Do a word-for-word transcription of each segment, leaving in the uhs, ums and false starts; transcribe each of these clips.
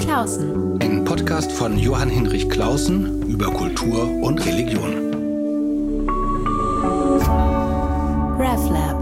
Clausen. Ein Podcast von Johann Hinrich Clausen über Kultur und Religion. RefLab.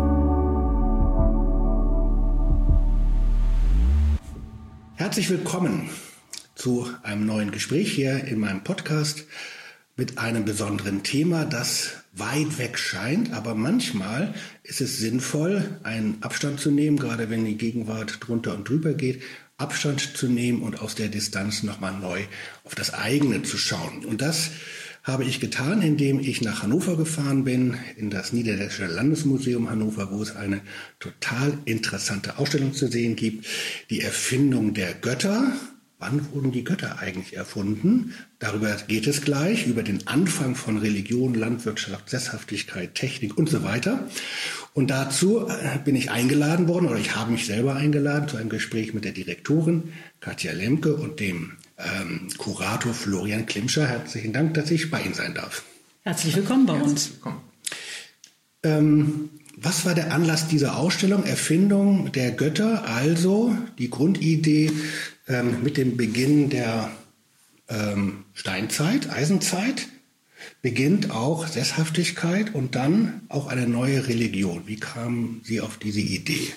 Herzlich willkommen zu einem neuen Gespräch hier in meinem Podcast mit einem besonderen Thema, das weit weg scheint, aber manchmal ist es sinnvoll, einen Abstand zu nehmen, gerade wenn die Gegenwart drunter und drüber geht, Abstand zu nehmen und aus der Distanz nochmal neu auf das eigene zu schauen. Und das habe ich getan, indem ich nach Hannover gefahren bin, in das Niedersächsische Landesmuseum Hannover, wo es eine total interessante Ausstellung zu sehen gibt, die Erfindung der Götter. Wann wurden die Götter eigentlich erfunden? Darüber geht es gleich, über den Anfang von Religion, Landwirtschaft, Sesshaftigkeit, Technik und so weiter. Und dazu bin ich eingeladen worden, oder ich habe mich selber eingeladen, zu einem Gespräch mit der Direktorin Katja Lemke und dem ähm, Kurator Florian Klimscher. Herzlichen Dank, dass ich bei Ihnen sein darf. Herzlich willkommen bei uns. Herzlich willkommen. Ähm, was war der Anlass dieser Ausstellung? Erfindung der Götter, also die Grundidee ähm, mit dem Beginn der ähm, Steinzeit, Eisenzeit, beginnt auch Sesshaftigkeit und dann auch eine neue Religion. Wie kamen Sie auf diese Idee?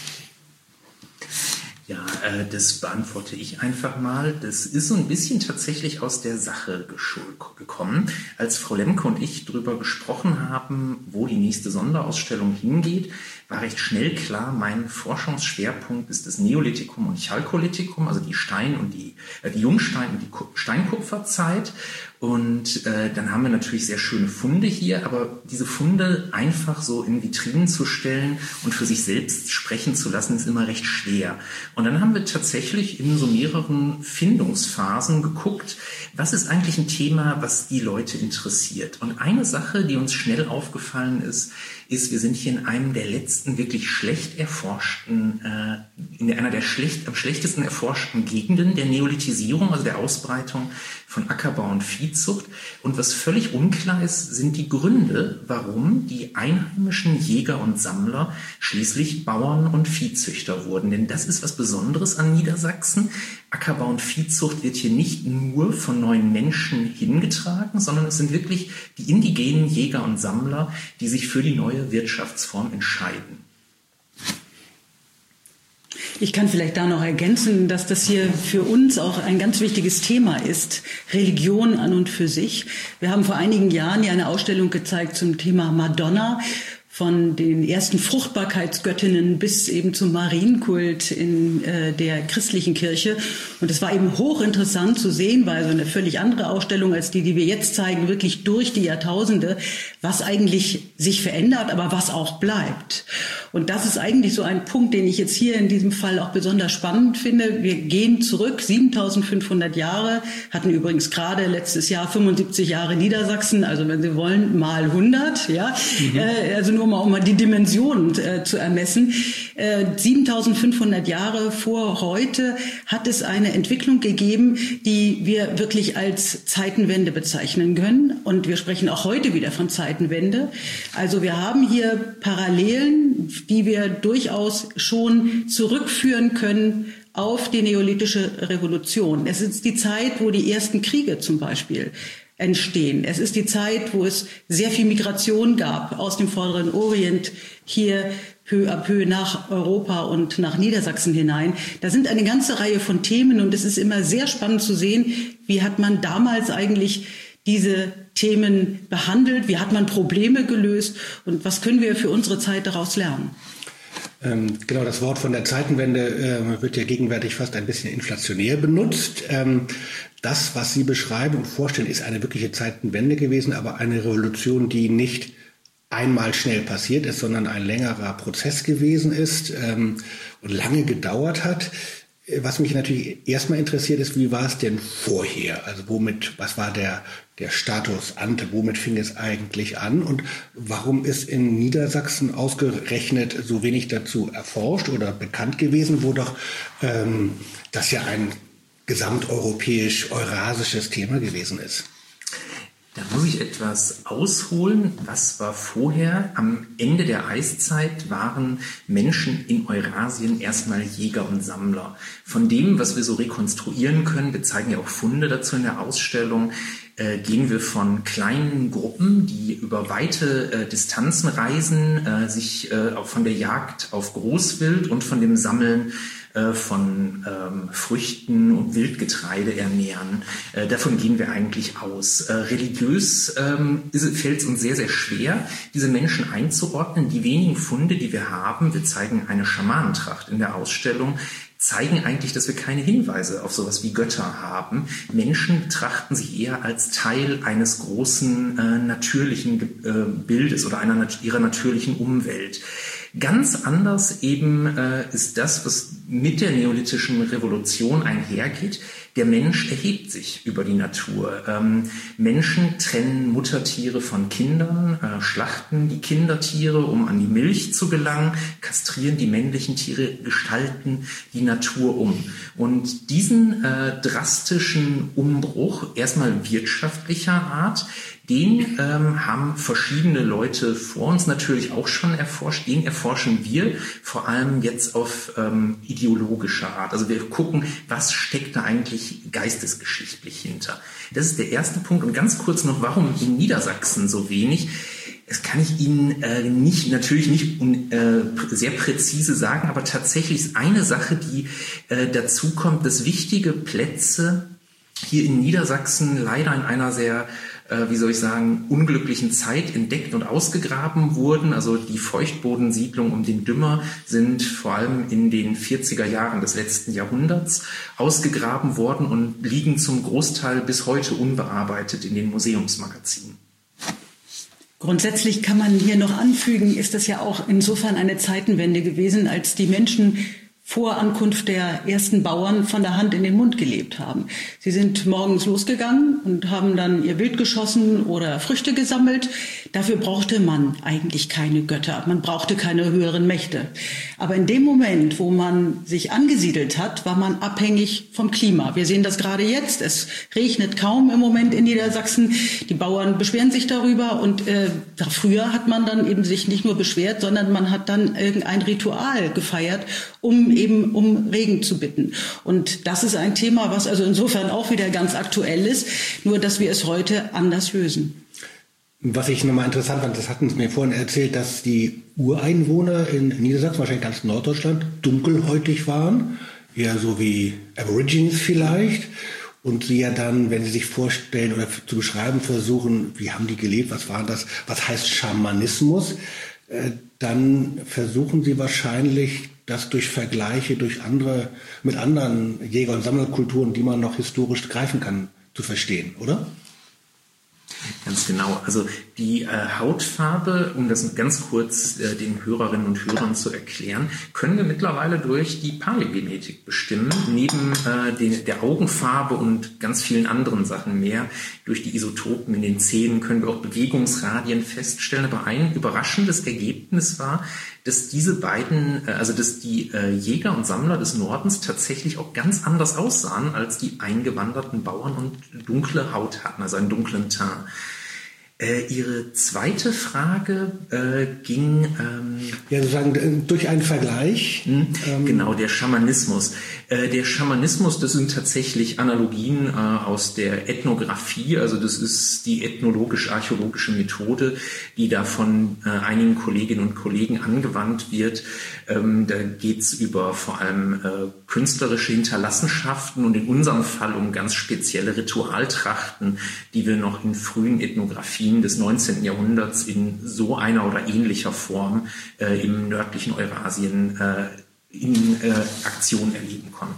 Ja, äh, das beantworte ich einfach mal. Das ist so ein bisschen tatsächlich aus der Sache gekommen. Als Frau Lemke und ich darüber gesprochen haben, wo die nächste Sonderausstellung hingeht, war recht schnell klar, mein Forschungsschwerpunkt ist das Neolithikum und Chalkolithikum, also die Stein- und die, äh, die Jungstein- und die Steinkupferzeit. Und äh, dann haben wir natürlich sehr schöne Funde hier, aber diese Funde einfach so in Vitrinen zu stellen und für sich selbst sprechen zu lassen, ist immer recht schwer. Und dann haben wir tatsächlich in so mehreren Findungsphasen geguckt, was ist eigentlich ein Thema, was die Leute interessiert. Und eine Sache, die uns schnell aufgefallen ist, ist, wir sind hier in einem der letzten wirklich schlecht erforschten, äh, in einer der schlecht, am schlechtesten erforschten Gegenden der Neolithisierung, also der Ausbreitung von Ackerbau und Viehzucht. Und was völlig unklar ist, sind die Gründe, warum die einheimischen Jäger und Sammler schließlich Bauern und Viehzüchter wurden. Denn das ist was Besonderes an Niedersachsen. Ackerbau und Viehzucht wird hier nicht nur von neuen Menschen hingetragen, sondern es sind wirklich die indigenen Jäger und Sammler, die sich für die neue Wirtschaftsform entscheiden. Ich kann vielleicht da noch ergänzen, dass das hier für uns auch ein ganz wichtiges Thema ist, Religion an und für sich. Wir haben vor einigen Jahren ja eine Ausstellung gezeigt zum Thema Madonna, von den ersten Fruchtbarkeitsgöttinnen bis eben zum Marienkult in äh, der christlichen Kirche. Und es war eben hochinteressant zu sehen, weil so eine völlig andere Ausstellung als die, die wir jetzt zeigen, wirklich durch die Jahrtausende, was eigentlich sich verändert, aber was auch bleibt. Und das ist eigentlich so ein Punkt, den ich jetzt hier in diesem Fall auch besonders spannend finde. Wir gehen zurück, siebentausendfünfhundert Jahre, hatten übrigens gerade letztes Jahr fünfundsiebzig Jahre Niedersachsen, also wenn Sie wollen, mal hundert, ja, mhm. äh, also nur um mal, um mal die Dimensionen äh, zu ermessen. Äh, siebentausendfünfhundert Jahre vor heute hat es eine Entwicklung gegeben, die wir wirklich als Zeitenwende bezeichnen können. Und wir sprechen auch heute wieder von Zeitenwende. Also wir haben hier Parallelen, die wir durchaus schon zurückführen können auf die neolithische Revolution. Es ist die Zeit, wo die ersten Kriege zum Beispiel entstehen. Es ist die Zeit, wo es sehr viel Migration gab aus dem Vorderen Orient hier peu à peu nach Europa und nach Niedersachsen hinein. Da sind eine ganze Reihe von Themen und es ist immer sehr spannend zu sehen, wie hat man damals eigentlich diese Themen behandelt, wie hat man Probleme gelöst und was können wir für unsere Zeit daraus lernen? Ähm, genau, das Wort von der Zeitenwende äh, wird ja gegenwärtig fast ein bisschen inflationär benutzt. Ähm, das, was Sie beschreiben und vorstellen, ist eine wirkliche Zeitenwende gewesen, aber eine Revolution, die nicht einmal schnell passiert ist, sondern ein längerer Prozess gewesen ist ähm, und lange gedauert hat. Was mich natürlich erstmal interessiert ist, wie war es denn vorher? Also womit, was war der, der Status ante? Womit fing es eigentlich an? Und warum ist in Niedersachsen ausgerechnet so wenig dazu erforscht oder bekannt gewesen, wo doch ähm, das ja ein gesamteuropäisch-eurasisches Thema gewesen ist? Da muss ich etwas ausholen. Was war vorher? Am Ende der Eiszeit waren Menschen in Eurasien erstmal Jäger und Sammler. Von dem, was wir so rekonstruieren können, wir zeigen ja auch Funde dazu in der Ausstellung, äh, gehen wir von kleinen Gruppen, die über weite äh, Distanzen reisen, äh, sich äh, auch von der Jagd auf Großwild und von dem Sammeln von ähm, Früchten und Wildgetreide ernähren. Äh, davon gehen wir eigentlich aus. Äh, religiös ähm, fällt es uns sehr, sehr schwer, diese Menschen einzuordnen. Die wenigen Funde, die wir haben, wir zeigen eine Schamanentracht in der Ausstellung, zeigen eigentlich, dass wir keine Hinweise auf sowas wie Götter haben. Menschen betrachten sich eher als Teil eines großen äh, natürlichen äh, Bildes oder einer ihrer natürlichen Umwelt. Ganz anders eben äh, ist das, was mit der neolithischen Revolution einhergeht. Der Mensch erhebt sich über die Natur. Ähm, Menschen trennen Muttertiere von Kindern, äh, schlachten die Kindertiere, um an die Milch zu gelangen, kastrieren die männlichen Tiere, gestalten die Natur um. Und diesen äh, drastischen Umbruch, erstmal wirtschaftlicher Art, den ähm, haben verschiedene Leute vor uns natürlich auch schon erforscht. Den erforschen wir vor allem jetzt auf ähm, ideologischer Art. Also wir gucken, was steckt da eigentlich geistesgeschichtlich hinter. Das ist der erste Punkt. Und ganz kurz noch, warum in Niedersachsen so wenig? Das kann ich Ihnen äh, nicht, natürlich nicht äh, sehr präzise sagen, aber tatsächlich ist eine Sache, die äh, dazu kommt, dass wichtige Plätze hier in Niedersachsen leider in einer sehr wie soll ich sagen, unglücklichen Zeit entdeckt und ausgegraben wurden. Also die Feuchtbodensiedlungen um den Dümmer sind vor allem in den vierziger Jahren des letzten Jahrhunderts ausgegraben worden und liegen zum Großteil bis heute unbearbeitet in den Museumsmagazinen. Grundsätzlich kann man hier noch anfügen, ist das ja auch insofern eine Zeitenwende gewesen, als die Menschen vor Ankunft der ersten Bauern von der Hand in den Mund gelebt haben. Sie sind morgens losgegangen und haben dann ihr Wild geschossen oder Früchte gesammelt. Dafür brauchte man eigentlich keine Götter, man brauchte keine höheren Mächte. Aber in dem Moment, wo man sich angesiedelt hat, war man abhängig vom Klima. Wir sehen das gerade jetzt. Es regnet kaum im Moment in Niedersachsen. Die Bauern beschweren sich darüber und äh, früher hat man dann eben sich nicht nur beschwert, sondern man hat dann irgendein Ritual gefeiert, um eben um Regen zu bitten. Und das ist ein Thema, was also insofern auch wieder ganz aktuell ist, nur dass wir es heute anders lösen. Was ich nochmal interessant fand, das hatten Sie mir vorhin erzählt, dass die Ureinwohner in Niedersachsen, wahrscheinlich ganz Norddeutschland, dunkelhäutig waren, eher so wie Aborigines vielleicht. Und sie ja dann, wenn sie sich vorstellen oder zu beschreiben versuchen, wie haben die gelebt, was war das, was heißt Schamanismus, äh, dann versuchen sie wahrscheinlich, das durch Vergleiche, durch andere, mit anderen Jäger- und Sammlerkulturen, die man noch historisch greifen kann, zu verstehen, oder? Ganz genau. Also die äh, Hautfarbe, um das ganz kurz äh, den Hörerinnen und Hörern zu erklären, können wir mittlerweile durch die Paläogenetik bestimmen. Neben äh, den, der Augenfarbe und ganz vielen anderen Sachen mehr, durch die Isotopen in den Zähnen können wir auch Bewegungsradien feststellen. Aber ein überraschendes Ergebnis war, dass diese beiden, also dass die äh, Jäger und Sammler des Nordens tatsächlich auch ganz anders aussahen als die eingewanderten Bauern und dunkle Haut hatten, also einen dunklen Teint. Äh, Ihre zweite Frage äh, ging... Ähm, ja, sozusagen durch einen Vergleich. Mh, ähm, genau, der Schamanismus. Äh, der Schamanismus, das sind tatsächlich Analogien äh, aus der Ethnographie, also das ist die ethnologisch-archäologische Methode, die da von äh, einigen Kolleginnen und Kollegen angewandt wird. Ähm, da geht's über vor allem äh, künstlerische Hinterlassenschaften und in unserem Fall um ganz spezielle Ritualtrachten, die wir noch in frühen Ethnografien des neunzehnten Jahrhunderts in so einer oder ähnlicher Form äh, im nördlichen Eurasien äh, in äh, Aktion erleben konnten.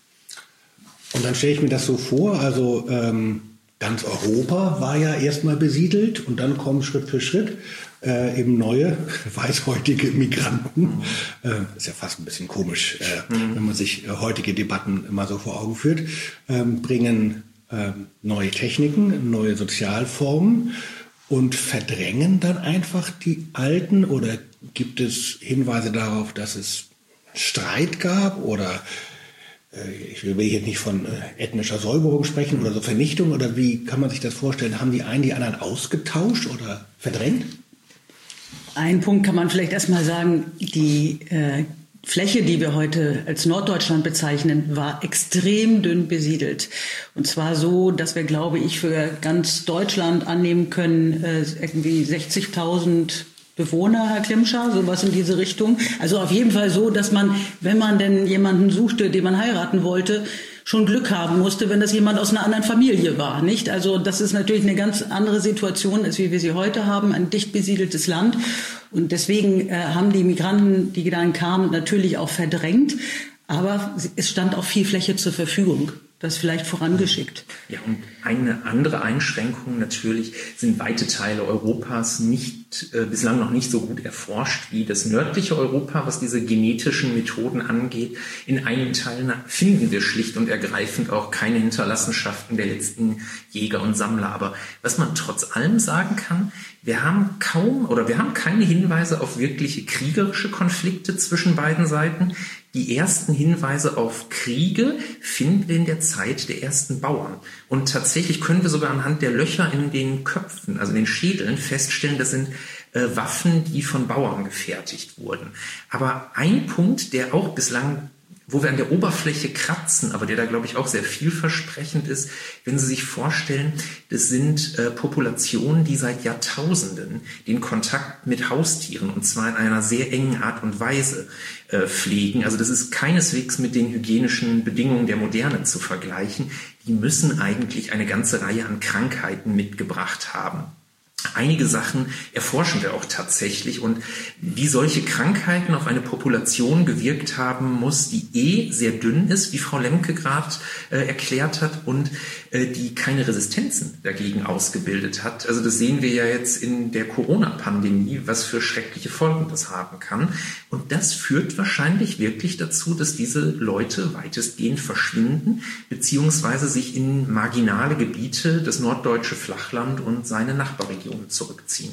Und dann stelle ich mir das so vor, also ähm, ganz Europa war ja erstmal besiedelt und dann kommen Schritt für Schritt äh, eben neue, weißhäutige Migranten. Mhm. Äh, ist ja fast ein bisschen komisch, äh, mhm. wenn man sich äh, heutige Debatten immer so vor Augen führt, äh, bringen äh, neue Techniken, neue Sozialformen und verdrängen dann einfach die alten, oder gibt es Hinweise darauf, dass es Streit gab oder ich will hier nicht von ethnischer Säuberung sprechen oder so Vernichtung, oder wie kann man sich das vorstellen? Haben die einen die anderen ausgetauscht oder verdrängt? Ein Punkt kann man vielleicht erstmal sagen, die äh, Fläche, die wir heute als Norddeutschland bezeichnen, war extrem dünn besiedelt. Und zwar so, dass wir, glaube ich, für ganz Deutschland annehmen können, äh, irgendwie sechzigtausend Bewohner, Herr Klimscher, sowas in diese Richtung. Also auf jeden Fall so, dass man, wenn man denn jemanden suchte, den man heiraten wollte, schon Glück haben musste, wenn das jemand aus einer anderen Familie war, nicht? Also das ist natürlich eine ganz andere Situation, als wie wir sie heute haben, ein dicht besiedeltes Land. Und deswegen äh, haben die Migranten, die dann kamen, natürlich auch verdrängt. Aber es stand auch viel Fläche zur Verfügung. Das vielleicht vorangeschickt. Ja, und eine andere Einschränkung natürlich sind weite Teile Europas nicht, äh, bislang noch nicht so gut erforscht wie das nördliche Europa, was diese genetischen Methoden angeht. In einigen Teilen finden wir schlicht und ergreifend auch keine Hinterlassenschaften der letzten Jäger und Sammler. Aber was man trotz allem sagen kann, wir haben kaum oder wir haben keine Hinweise auf wirkliche kriegerische Konflikte zwischen beiden Seiten. Die ersten Hinweise auf Kriege finden wir in der Zeit der ersten Bauern. Und tatsächlich können wir sogar anhand der Löcher in den Köpfen, also in den Schädeln, feststellen, das sind äh, Waffen, die von Bauern gefertigt wurden. Aber ein Punkt, der auch bislang, wo wir an der Oberfläche kratzen, aber der da, glaube ich, auch sehr vielversprechend ist, wenn Sie sich vorstellen, das sind äh, Populationen, die seit Jahrtausenden den Kontakt mit Haustieren, und zwar in einer sehr engen Art und Weise, äh, pflegen. Also das ist keineswegs mit den hygienischen Bedingungen der Moderne zu vergleichen. Die müssen eigentlich eine ganze Reihe an Krankheiten mitgebracht haben. Einige Sachen erforschen wir auch tatsächlich, und wie solche Krankheiten auf eine Population gewirkt haben muss, die eh sehr dünn ist, wie Frau Lemke gerade äh, erklärt hat, und äh, die keine Resistenzen dagegen ausgebildet hat. Also das sehen wir ja jetzt in der Corona-Pandemie, was für schreckliche Folgen das haben kann. Und das führt wahrscheinlich wirklich dazu, dass diese Leute weitestgehend verschwinden, beziehungsweise sich in marginale Gebiete, das norddeutsche Flachland und seine Nachbarregionen zurückziehen.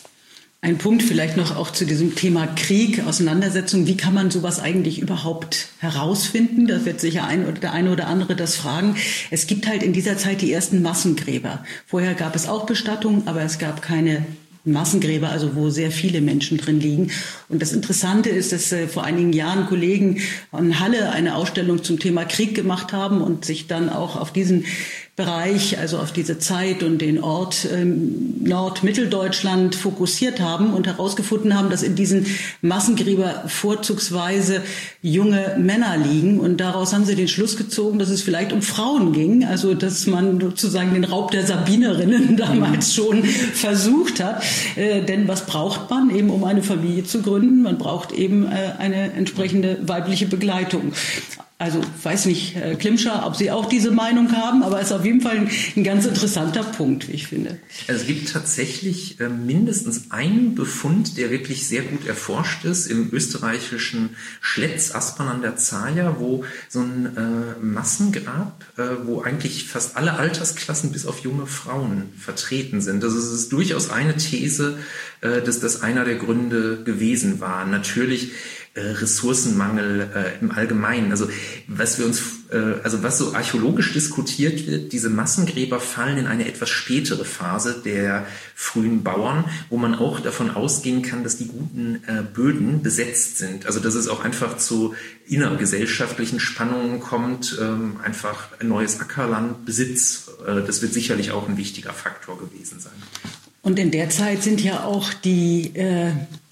Ein Punkt vielleicht noch auch zu diesem Thema Krieg, Auseinandersetzung. Wie kann man sowas eigentlich überhaupt herausfinden? Da wird sicher ein oder der eine oder andere das fragen. Es gibt halt in dieser Zeit die ersten Massengräber. Vorher gab es auch Bestattungen, aber es gab keine Massengräber, also wo sehr viele Menschen drin liegen. Und das Interessante ist, dass äh, vor einigen Jahren Kollegen in Halle eine Ausstellung zum Thema Krieg gemacht haben und sich dann auch auf diesen Bereich, also auf diese Zeit und den Ort ähm, Nord-Mitteldeutschland fokussiert haben und herausgefunden haben, dass in diesen Massengräber vorzugsweise junge Männer liegen. Und daraus haben sie den Schluss gezogen, dass es vielleicht um Frauen ging, also dass man sozusagen den Raub der Sabinerinnen damals schon versucht hat. Äh, denn was braucht man eben, um eine Familie zu gründen? Man braucht eben äh, eine entsprechende weibliche Begleitung. Also weiß nicht, Herr Klimscher, ob Sie auch diese Meinung haben, aber es ist auf jeden Fall ein, ein ganz interessanter Punkt, wie ich finde. Also es gibt tatsächlich äh, mindestens einen Befund, der wirklich sehr gut erforscht ist, im österreichischen Schletz, Aspern an der Zaya, wo so ein äh, Massengrab, äh, wo eigentlich fast alle Altersklassen bis auf junge Frauen vertreten sind. Also es ist durchaus eine These, äh, dass das einer der Gründe gewesen war. Natürlich Ressourcenmangel äh, im Allgemeinen. Also was wir uns, äh, also was so archäologisch diskutiert wird, diese Massengräber fallen in eine etwas spätere Phase der frühen Bauern, wo man auch davon ausgehen kann, dass die guten äh, Böden besetzt sind. Also dass es auch einfach zu innergesellschaftlichen Spannungen kommt, ähm, einfach ein neues Ackerland, Besitz. Äh, das wird sicherlich auch ein wichtiger Faktor gewesen sein. Und in der Zeit sind ja auch die äh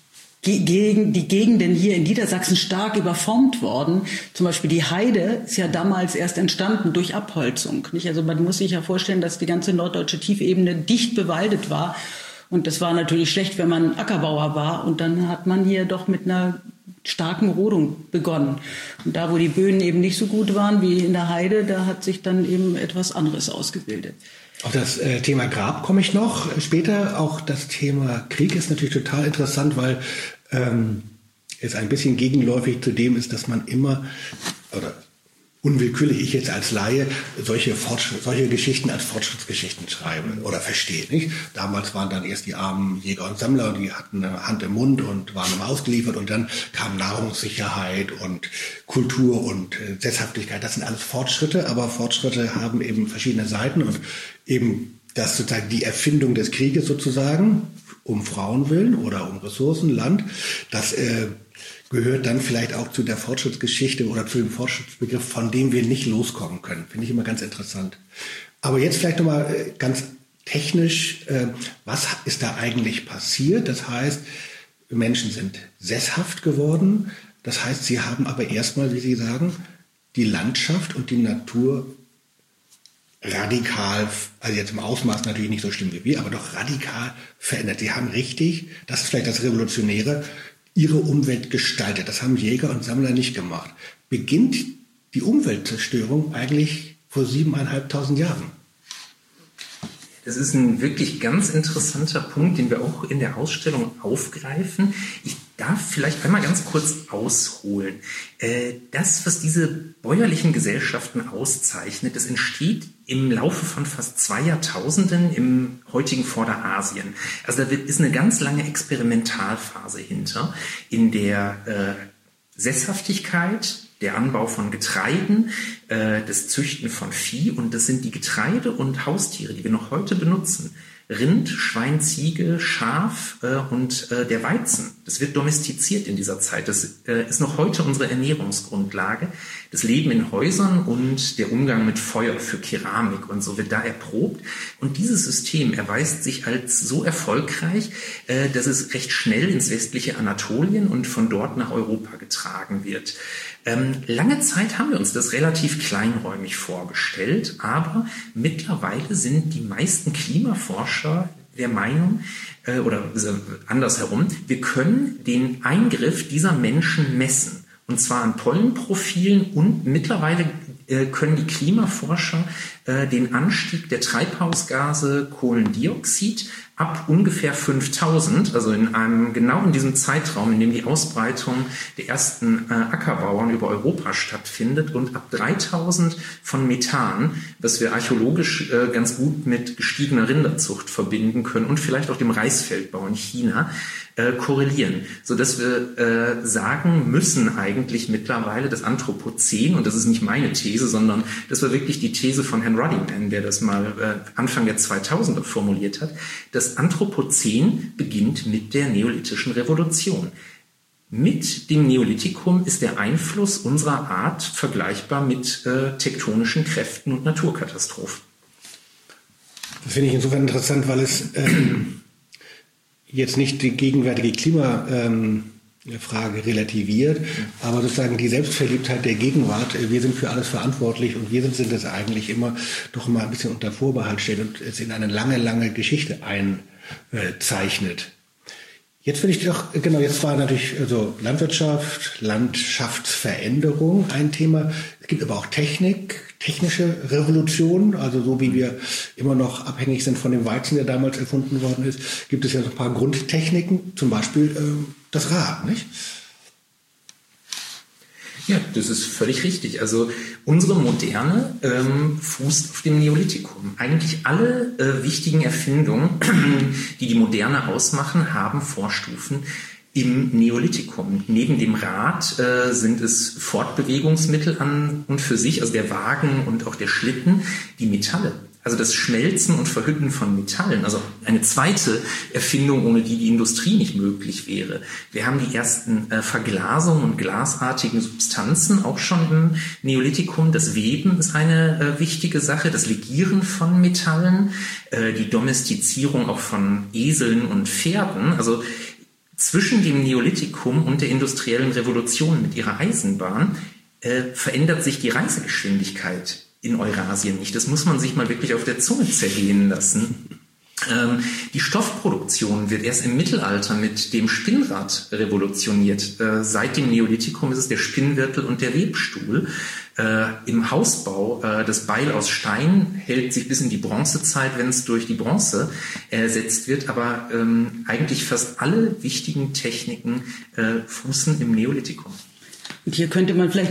Gegen, die Gegenden hier in Niedersachsen stark überformt worden. Zum Beispiel die Heide ist ja damals erst entstanden durch Abholzung. Nicht? Also man muss sich ja vorstellen, dass die ganze norddeutsche Tiefebene dicht bewaldet war. Und das war natürlich schlecht, wenn man Ackerbauer war. Und dann hat man hier doch mit einer starken Rodung begonnen. Und da, wo die Böden eben nicht so gut waren wie in der Heide, da hat sich dann eben etwas anderes ausgebildet. Auf das äh, Thema Grab komme ich noch später. Auch das Thema Krieg ist natürlich total interessant, weil ähm, es ein bisschen gegenläufig zu dem ist, dass man immer oder unwillkürlich ich jetzt als Laie solche, Fortschritt, solche Geschichten als Fortschrittsgeschichten schreibe oder verstehe. Nicht? Damals waren dann erst die armen Jäger und Sammler, die hatten eine Hand im Mund und waren immer ausgeliefert und dann kam Nahrungssicherheit und Kultur und äh, Sesshaftigkeit. Das sind alles Fortschritte, aber Fortschritte haben eben verschiedene Seiten und eben das sozusagen die Erfindung des Krieges sozusagen, um Frauen willen oder um Ressourcen, Land, das äh, gehört dann vielleicht auch zu der Fortschrittsgeschichte oder zu dem Fortschrittsbegriff, von dem wir nicht loskommen können. Finde ich immer ganz interessant. Aber jetzt vielleicht nochmal ganz technisch, äh, was ist da eigentlich passiert? Das heißt, Menschen sind sesshaft geworden. Das heißt, sie haben aber erstmal, wie Sie sagen, die Landschaft und die Natur radikal, also jetzt im Ausmaß natürlich nicht so schlimm wie wir, aber doch radikal verändert. Sie haben richtig, das ist vielleicht das Revolutionäre, ihre Umwelt gestaltet. Das haben Jäger und Sammler nicht gemacht. Beginnt die Umweltzerstörung eigentlich vor siebeneinhalbtausend Jahren? Das ist ein wirklich ganz interessanter Punkt, den wir auch in der Ausstellung aufgreifen. Ich darf vielleicht einmal ganz kurz ausholen. Das, was diese bäuerlichen Gesellschaften auszeichnet, das entsteht im Laufe von fast zwei Jahrtausenden im heutigen Vorderasien. Also da ist eine ganz lange Experimentalphase hinter, in der äh, Sesshaftigkeit, der Anbau von Getreiden, äh, das Züchten von Vieh, und das sind die Getreide- und Haustiere, die wir noch heute benutzen. Rind, Schwein, Ziege, Schaf äh, und äh, der Weizen. Das wird domestiziert in dieser Zeit. Das äh, ist noch heute unsere Ernährungsgrundlage. Das Leben in Häusern und der Umgang mit Feuer für Keramik und so wird da erprobt. Und dieses System erweist sich als so erfolgreich, äh, dass es recht schnell ins westliche Anatolien und von dort nach Europa getragen wird. Ähm, lange Zeit haben wir uns das relativ kleinräumig vorgestellt, aber mittlerweile sind die meisten Klimaforscher der Meinung, äh, oder äh, andersherum, wir können den Eingriff dieser Menschen messen. Und zwar an Pollenprofilen, und mittlerweile äh, können die Klimaforscher äh, den Anstieg der Treibhausgase Kohlendioxid ab ungefähr fünftausend, also in einem genau in diesem Zeitraum, in dem die Ausbreitung der ersten äh, Ackerbauern über Europa stattfindet, und ab dreitausend von Methan, was wir archäologisch äh, ganz gut mit gestiegener Rinderzucht verbinden können und vielleicht auch dem Reisfeldbau in China, äh, korrelieren, sodass wir äh, sagen müssen eigentlich mittlerweile, das Anthropozän, und das ist nicht meine These, sondern das war wirklich die These von Herrn Ruddiman, der das mal äh, Anfang der zweitausender formuliert hat, das Anthropozän beginnt mit der neolithischen Revolution. Mit dem Neolithikum ist der Einfluss unserer Art vergleichbar mit äh, tektonischen Kräften und Naturkatastrophen. Das finde ich insofern interessant, weil es ähm, jetzt nicht die gegenwärtige Klimafrage ähm, relativiert, aber sozusagen die Selbstverliebtheit der Gegenwart, wir sind für alles verantwortlich und wir sind, sind es eigentlich immer, doch mal ein bisschen unter Vorbehalt steht und es in eine lange, lange Geschichte einzeichnet. Jetzt will ich doch, genau, jetzt war natürlich also Landwirtschaft, Landschaftsveränderung ein Thema. Es gibt aber auch Technik, technische Revolution, also so wie wir immer noch abhängig sind von dem Weizen, der damals erfunden worden ist, gibt es ja so ein paar Grundtechniken, zum Beispiel äh, das Rad, nicht? Ja, das ist völlig richtig. Also unsere Moderne ähm, fußt auf dem Neolithikum. Eigentlich alle äh, wichtigen Erfindungen, die die Moderne ausmachen, haben Vorstufen im Neolithikum. Neben dem Rad äh, sind es Fortbewegungsmittel an und für sich, also der Wagen und auch der Schlitten, die Metalle. Also das Schmelzen und Verhütten von Metallen, also eine zweite Erfindung, ohne die die Industrie nicht möglich wäre. Wir haben die ersten äh, Verglasungen und glasartigen Substanzen auch schon im Neolithikum. Das Weben ist eine äh, wichtige Sache, das Legieren von Metallen, äh, die Domestizierung auch von Eseln und Pferden. Also zwischen dem Neolithikum und der industriellen Revolution mit ihrer Eisenbahn äh, verändert sich die Reisegeschwindigkeit in Eurasien nicht. Das muss man sich mal wirklich auf der Zunge zergehen lassen. Ähm, die Stoffproduktion wird erst im Mittelalter mit dem Spinnrad revolutioniert. Äh, seit dem Neolithikum ist es der Spinnwirtel und der Webstuhl. Äh, Im Hausbau, äh, das Beil aus Stein hält sich bis in die Bronzezeit, wenn es durch die Bronze ersetzt wird. Aber ähm, eigentlich fast alle wichtigen Techniken äh, fußen im Neolithikum. Und hier könnte man vielleicht noch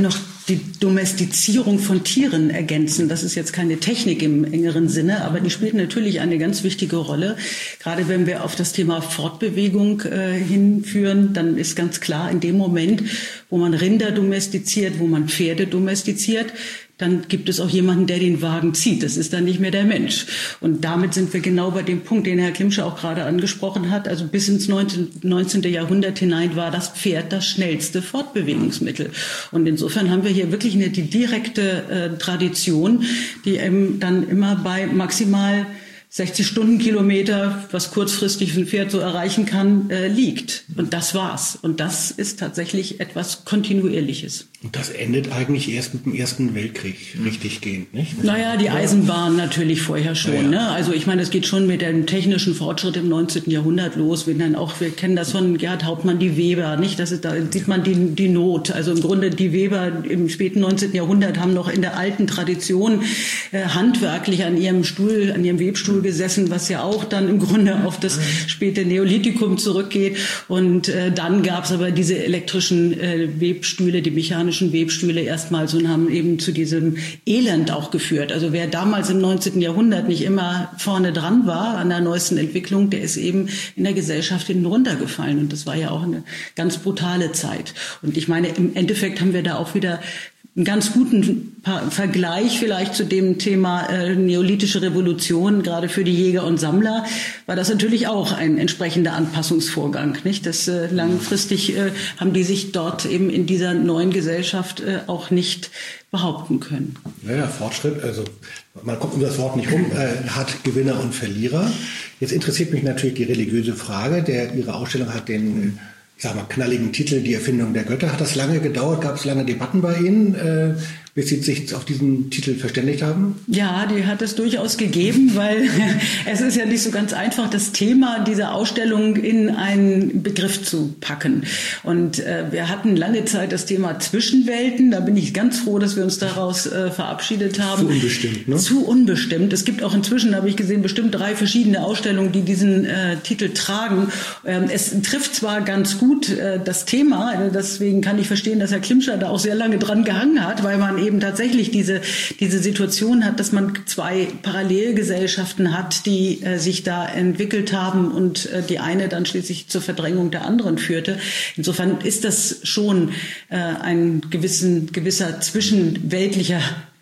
die Domestizierung von Tieren ergänzen. Das ist jetzt keine Technik im engeren Sinne, aber die spielt natürlich eine ganz wichtige Rolle. Gerade wenn wir auf das Thema Fortbewegung äh, hinführen, dann ist ganz klar, in dem Moment, wo man Rinder domestiziert, wo man Pferde domestiziert, dann gibt es auch jemanden, der den Wagen zieht. Das ist dann nicht mehr der Mensch. Und damit sind wir genau bei dem Punkt, den Herr Klimsche auch gerade angesprochen hat. Also bis ins neunzehnte Jahrhundert hinein war das Pferd das schnellste Fortbewegungsmittel. Und insofern haben wir hier wirklich eine die direkte äh, Tradition, die ähm, dann immer bei maximal sechzig Stundenkilometer, was kurzfristig ein Pferd so erreichen kann, äh, liegt. Und das war's. Und das ist tatsächlich etwas Kontinuierliches. Und das endet eigentlich erst mit dem Ersten Weltkrieg richtig gehend, nicht? Naja, die Eisenbahn natürlich vorher schon. Ja, ja. Ne? Also ich meine, es geht schon mit dem technischen Fortschritt im neunzehnten Jahrhundert los. Wir, dann auch, wir kennen das von Gerhard Hauptmann, die Weber. Nicht? Das ist, da sieht man die, die Not. Also im Grunde die Weber im späten neunzehnten Jahrhundert haben noch in der alten Tradition äh, handwerklich an ihrem Stuhl, an ihrem Webstuhl gesessen, was ja auch dann im Grunde auf das späte Neolithikum zurückgeht. Und äh, dann gab es aber diese elektrischen äh, Webstühle, die mechanischen Webstühle erstmals und haben eben zu diesem Elend auch geführt. Also wer damals im neunzehnten Jahrhundert nicht immer vorne dran war an der neuesten Entwicklung, der ist eben in der Gesellschaft hinten runtergefallen. Und das war ja auch eine ganz brutale Zeit. Und ich meine, im Endeffekt haben wir da auch wieder einen ganz guten Vergleich vielleicht zu dem Thema äh, neolithische Revolution, gerade für die Jäger und Sammler, war das natürlich auch ein entsprechender Anpassungsvorgang, nicht? Das äh, langfristig äh, haben die sich dort eben in dieser neuen Gesellschaft äh, auch nicht behaupten können. Naja, Fortschritt, also man kommt um das Wort nicht rum, äh, hat Gewinner und Verlierer. Jetzt interessiert mich natürlich die religiöse Frage, der Ihre Ausstellung hat den, ich sag mal, knalligen Titel Die Erfindung der Götter. Hat das lange gedauert? Gab es lange Debatten bei Ihnen, äh, bis Sie sich auf diesen Titel verständigt haben? Ja, die hat es durchaus gegeben, weil es ist ja nicht so ganz einfach, das Thema dieser Ausstellung in einen Begriff zu packen. Und äh, wir hatten lange Zeit das Thema Zwischenwelten. Da bin ich ganz froh, dass wir uns daraus äh, verabschiedet haben. Zu unbestimmt, ne? Zu unbestimmt. Es gibt auch inzwischen, habe ich gesehen, bestimmt drei verschiedene Ausstellungen, die diesen äh, Titel tragen. Ähm, es trifft zwar ganz gut äh, das Thema, deswegen kann ich verstehen, dass Herr Klimscher da auch sehr lange dran gehangen hat, weil man eben tatsächlich diese, diese Situation hat, dass man zwei Parallelgesellschaften hat, die äh, sich da entwickelt haben und äh, die eine dann schließlich zur Verdrängung der anderen führte. Insofern ist das schon äh, ein gewissen, gewisser zwischenweltlicher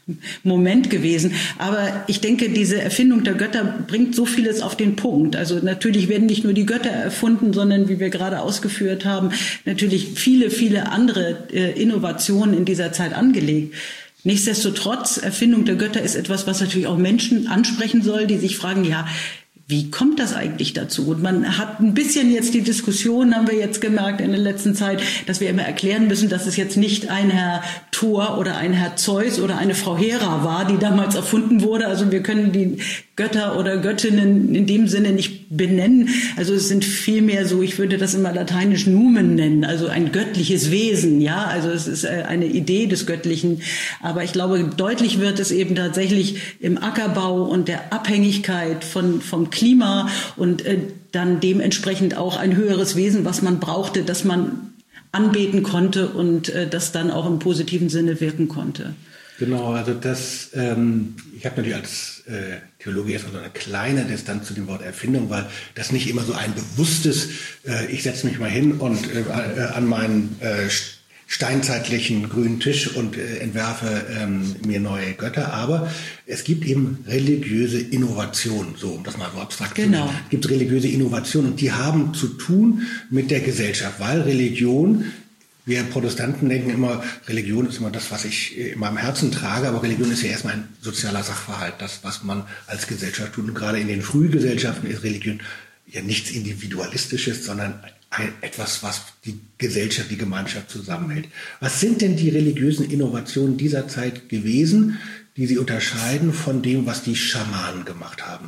Moment gewesen. Aber ich denke, diese Erfindung der Götter bringt so vieles auf den Punkt. Also natürlich werden nicht nur die Götter erfunden, sondern wie wir gerade ausgeführt haben, natürlich viele, viele andere äh, Innovationen in dieser Zeit angelegt. Nichtsdestotrotz, Erfindung der Götter ist etwas, was natürlich auch Menschen ansprechen soll, die sich fragen, ja, wie kommt das eigentlich dazu? Und man hat ein bisschen jetzt die Diskussion, haben wir jetzt gemerkt in der letzten Zeit, dass wir immer erklären müssen, dass es jetzt nicht ein Herr Thor oder ein Herr Zeus oder eine Frau Hera war, die damals erfunden wurde. Also wir können die Götter oder Göttinnen in dem Sinne nicht benennen. Also es sind vielmehr so, ich würde das immer lateinisch Numen nennen, also ein göttliches Wesen. Ja, also es ist eine Idee des Göttlichen. Aber ich glaube, deutlich wird es eben tatsächlich im Ackerbau und der Abhängigkeit von, vom Klima und äh, dann dementsprechend auch ein höheres Wesen, was man brauchte, das man anbeten konnte und äh, das dann auch im positiven Sinne wirken konnte. Genau, also das, ähm, ich habe natürlich als äh, Theologe erstmal so eine kleine Distanz zu dem Wort Erfindung, weil das nicht immer so ein bewusstes, äh, ich setze mich mal hin und äh, an meinen äh, steinzeitlichen grünen Tisch und äh, entwerfe ähm, mir neue Götter, aber es gibt eben religiöse Innovationen, so um das mal so abstrakt zu genau. nennen. Es gibt religiöse Innovationen und die haben zu tun mit der Gesellschaft, weil Religion, wir Protestanten denken immer, Religion ist immer das, was ich in meinem Herzen trage, aber Religion ist ja erstmal ein sozialer Sachverhalt, das, was man als Gesellschaft tut. Und gerade in den Frühgesellschaften ist Religion ja nichts Individualistisches, sondern ein, etwas, was die Gesellschaft, die Gemeinschaft zusammenhält. Was sind denn die religiösen Innovationen dieser Zeit gewesen, die sie unterscheiden von dem, was die Schamanen gemacht haben?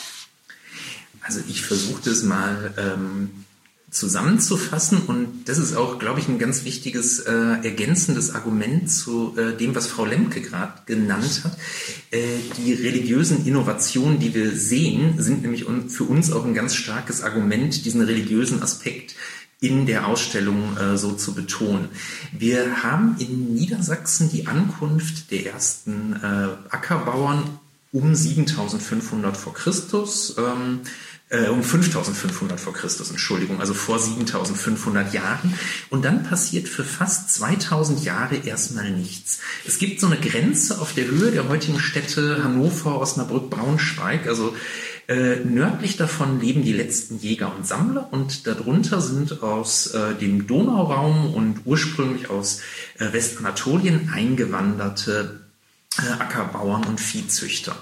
Also ich versuche das mal ähm, zusammenzufassen und das ist auch, glaube ich, ein ganz wichtiges äh, ergänzendes Argument zu äh, dem, was Frau Lemke gerade genannt hat. Äh, die religiösen Innovationen, die wir sehen, sind nämlich un- für uns auch ein ganz starkes Argument, diesen religiösen Aspekt in der Ausstellung äh, so zu betonen. Wir haben in Niedersachsen die Ankunft der ersten äh, Ackerbauern um siebentausendfünfhundert vor Christus, ähm, äh, um fünftausendfünfhundert vor Christus, Entschuldigung, also vor siebentausendfünfhundert Jahren. Und dann passiert für fast zweitausend Jahre erstmal nichts. Es gibt so eine Grenze auf der Höhe der heutigen Städte Hannover, Osnabrück, Braunschweig, also Äh, nördlich davon leben die letzten Jäger und Sammler und darunter sind aus äh, dem Donauraum und ursprünglich aus äh, Westanatolien eingewanderte äh, Ackerbauern und Viehzüchter.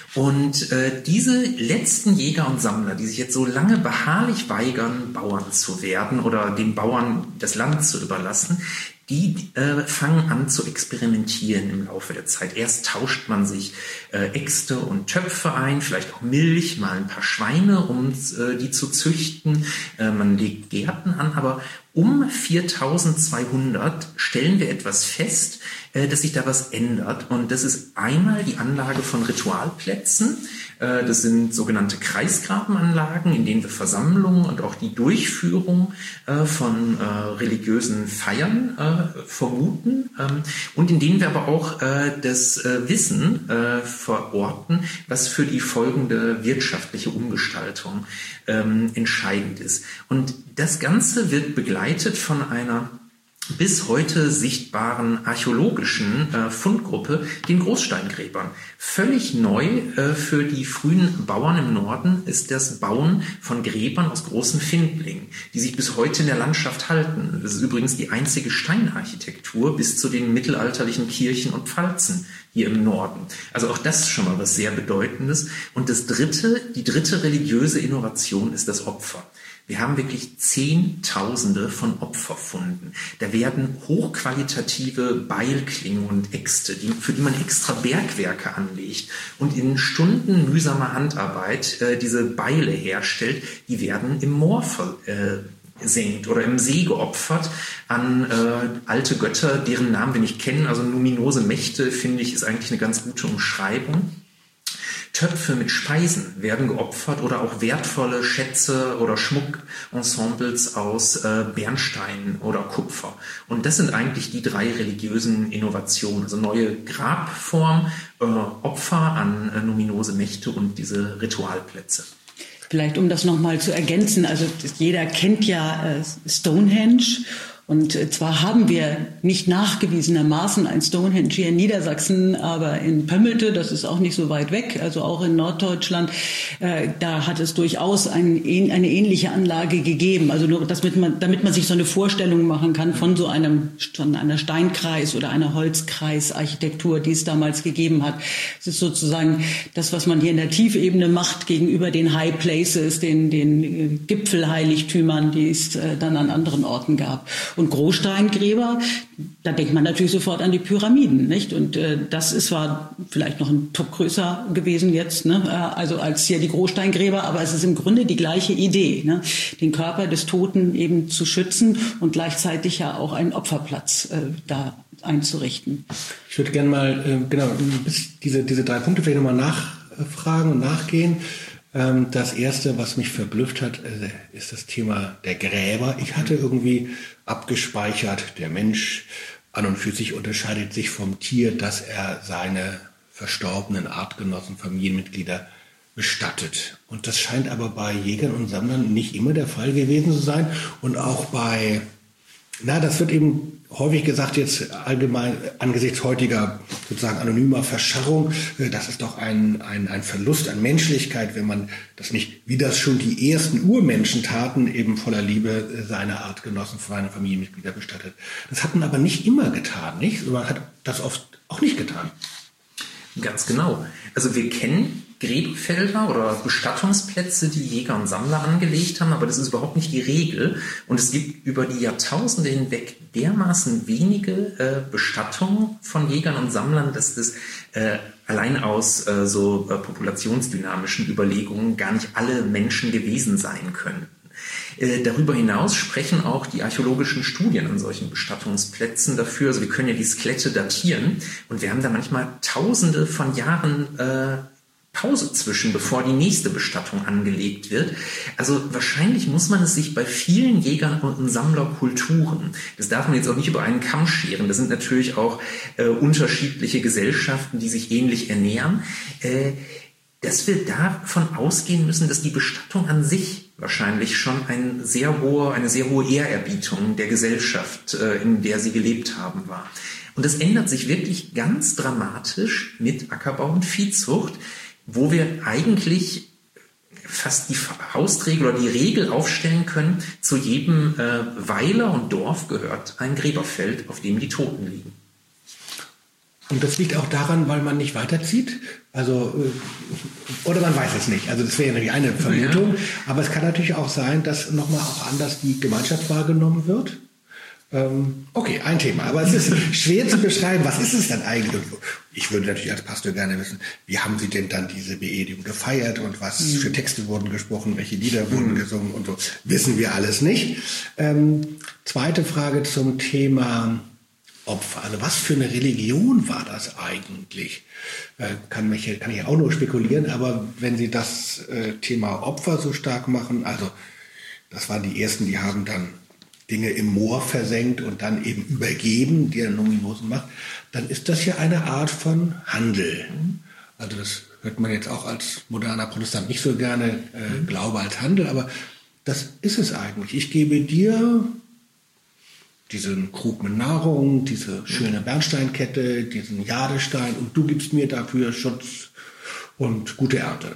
Und äh, diese letzten Jäger und Sammler, die sich jetzt so lange beharrlich weigern, Bauern zu werden oder den Bauern das Land zu überlassen, die äh, fangen an zu experimentieren im Laufe der Zeit. Erst tauscht man sich äh, Äxte und Töpfe ein, vielleicht auch Milch, mal ein paar Schweine, um äh, die zu züchten. Äh, man legt Gärten an, aber um viertausendzweihundert stellen wir etwas fest, äh, dass sich da was ändert. Und das ist einmal die Anlage von Ritualplätzen. Äh, das sind sogenannte Kreisgrabenanlagen, in denen wir Versammlungen und auch die Durchführung äh, von äh, religiösen Feiern äh, vermuten ähm, und in denen wir aber auch äh, das äh, Wissen äh, verorten, was für die folgende wirtschaftliche Umgestaltung ähm, entscheidend ist. Und das Ganze wird begleitet von einer bis heute sichtbaren archäologischen äh, Fundgruppe, den Großsteingräbern. Völlig neu äh, für die frühen Bauern im Norden ist das Bauen von Gräbern aus großen Findlingen, die sich bis heute in der Landschaft halten. Das ist übrigens die einzige Steinarchitektur bis zu den mittelalterlichen Kirchen und Pfalzen hier im Norden. Also auch das ist schon mal was sehr Bedeutendes. Und das dritte, die dritte religiöse Innovation ist das Opfer. Wir haben wirklich Zehntausende von Opferfunden. Da werden hochqualitative Beilklingen und Äxte, die, für die man extra Bergwerke anlegt und in Stunden mühsamer Handarbeit äh, diese Beile herstellt, die werden im Moor versenkt oder im See geopfert an äh, alte Götter, deren Namen wir nicht kennen. Also numinose Mächte, finde ich, ist eigentlich eine ganz gute Umschreibung. Töpfe mit Speisen werden geopfert oder auch wertvolle Schätze oder Schmuckensembles aus äh, Bernstein oder Kupfer. Und das sind eigentlich die drei religiösen Innovationen, also neue Grabform, äh, Opfer an äh, numinose Mächte und diese Ritualplätze. Vielleicht um das nochmal zu ergänzen, also jeder kennt ja äh, Stonehenge. Und zwar haben wir nicht nachgewiesenermaßen ein Stonehenge hier in Niedersachsen, aber in Pömmelte, das ist auch nicht so weit weg, also auch in Norddeutschland, äh, da hat es durchaus ein, eine ähnliche Anlage gegeben. Also nur, damit man, damit man sich so eine Vorstellung machen kann von so einem, von einer Steinkreis- oder einer Holzkreisarchitektur, die es damals gegeben hat. Es ist sozusagen das, was man hier in der Tiefebene macht gegenüber den High Places, den, den Gipfelheiligtümern, die es äh, dann an anderen Orten gab. Und Großsteingräber, da denkt man natürlich sofort an die Pyramiden, nicht? Und äh, das ist zwar vielleicht noch ein Tuck größer gewesen jetzt, ne? äh, also als hier die Großsteingräber, aber es ist im Grunde die gleiche Idee, ne? Den Körper des Toten eben zu schützen und gleichzeitig ja auch einen Opferplatz äh, da einzurichten. Ich würde gerne mal äh, genau diese diese drei Punkte vielleicht nochmal nachfragen und nachgehen. Das erste, was mich verblüfft hat, ist das Thema der Gräber. Ich hatte irgendwie abgespeichert, der Mensch an und für sich unterscheidet sich vom Tier, dass er seine verstorbenen Artgenossen, Familienmitglieder bestattet. Und das scheint aber bei Jägern und Sammlern nicht immer der Fall gewesen zu sein. Und auch bei, na, das wird eben häufig gesagt jetzt allgemein angesichts heutiger sozusagen anonymer Verscharrung, das ist doch ein, ein, ein Verlust an Menschlichkeit, wenn man das nicht, wie das schon die ersten Urmenschen taten, eben voller Liebe seine Artgenossen, seine Familienmitglieder bestattet. Das hat man aber nicht immer getan, nicht? Man hat das oft auch nicht getan. Ganz genau. Also wir kennen Gräberfelder oder Bestattungsplätze, die Jäger und Sammler angelegt haben, aber das ist überhaupt nicht die Regel. Und es gibt über die Jahrtausende hinweg dermaßen wenige äh, Bestattungen von Jägern und Sammlern, dass das äh, allein aus äh, so äh, populationsdynamischen Überlegungen gar nicht alle Menschen gewesen sein können. Äh, darüber hinaus sprechen auch die archäologischen Studien an solchen Bestattungsplätzen dafür. Also wir können ja die Skelette datieren und wir haben da manchmal Tausende von Jahren äh, Pause zwischen, bevor die nächste Bestattung angelegt wird. Also wahrscheinlich muss man es sich bei vielen Jägern und Sammlerkulturen, das darf man jetzt auch nicht über einen Kamm scheren, das sind natürlich auch äh, unterschiedliche Gesellschaften, die sich ähnlich ernähren, äh, dass wir davon ausgehen müssen, dass die Bestattung an sich wahrscheinlich schon ein sehr hohe, eine sehr hohe Ehrerbietung der Gesellschaft, äh, in der sie gelebt haben, war. Und das ändert sich wirklich ganz dramatisch mit Ackerbau und Viehzucht, wo wir eigentlich fast die Faustregel oder die Regel aufstellen können, zu jedem äh, Weiler und Dorf gehört ein Gräberfeld, auf dem die Toten liegen. Und das liegt auch daran, weil man nicht weiterzieht? Also, oder man weiß es nicht. Also das wäre natürlich eine Vermutung. Ja. Aber es kann natürlich auch sein, dass nochmal auch anders die Gemeinschaft wahrgenommen wird. Ähm, okay, ein Thema. Aber es ist schwer zu beschreiben, was ist es denn eigentlich? Ich würde natürlich als Pastor gerne wissen, wie haben Sie denn dann diese Beerdigung gefeiert und was mhm. für Texte wurden gesprochen, welche Lieder mhm. wurden gesungen und so. Wissen wir alles nicht. Ähm, zweite Frage zum Thema Opfer. Also was für eine Religion war das eigentlich? Äh, kann, mich, kann ich auch nur spekulieren, aber wenn Sie das äh, Thema Opfer so stark machen, also das waren die Ersten, die haben dann Dinge im Moor versenkt und dann eben übergeben, die er Nominosen macht, dann ist das ja eine Art von Handel. Also das hört man jetzt auch als moderner Protestant nicht so gerne, äh, Glaube als Handel, aber das ist es eigentlich. Ich gebe dir diesen Krug mit Nahrung, diese schöne Bernsteinkette, diesen Jadestein und du gibst mir dafür Schutz und gute Ernte.